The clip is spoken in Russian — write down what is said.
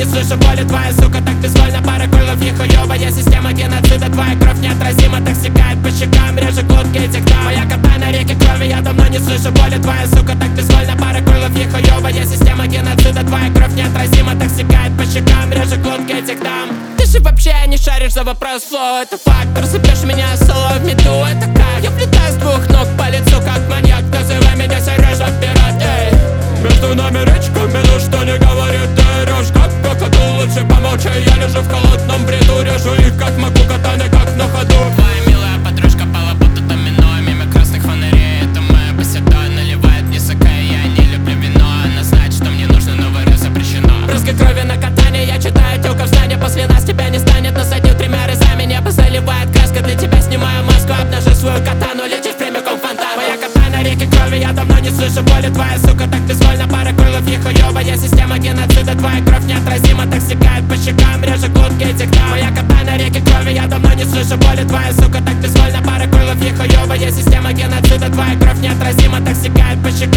не слышу боли. Твоя сука так безвольна, пара крылов, нехуёвая система геноцида. Твоя кровь неотразима, так стекает по щекам, режет глотки этих дам. Моя кота на реке крови, я давно не слышу боли. Твоя сука так безвольна, пара крылов, нехуёвая система геноцида. Твоя кровь неотразима, так стекает по щекам, режет глотки этих дам. Ты же вообще не шаришь за вопрос флоу, это факт. Рассыпешь меня соло в мету, это как? Я влетаю с двух ног по лицу, как маньяк. Называй меня Сережа Пират, эй. Между нами речками, ну что не говорит, ты орёшь как какаду. Лучше помолчи, я лежу в холодном бреду. Режу их как могу, катаны как на ходу. Твоя милая подружка пала будто домино. Мимо красных фонарей, это моя беседа. Наливает мне сока, я не люблю вино. Она знает, что мне нужно, но варю запрещено. Брызги крови на катание, я читаю тёлка в стане. После нас тебя не станет, насадил тремя резами. Небо заливает краска, для тебя снимаю маску. Обнажи свою катану, летишь прямиком в фонтан. Моя кота на реке крови, я давно не слышу боли. Твоя сука так безвольна, пара крылов, нехуёвая система геноцида. Твоя кровь неотразима, так стекает по щекам, режет глотки этих дам. Моя кота на реке крови, я давно не слышу боли. Твоя сука так безвольна, пара крылов, нехуёвая система геноцида. Твоя кровь неотразима, так стекает по щекам.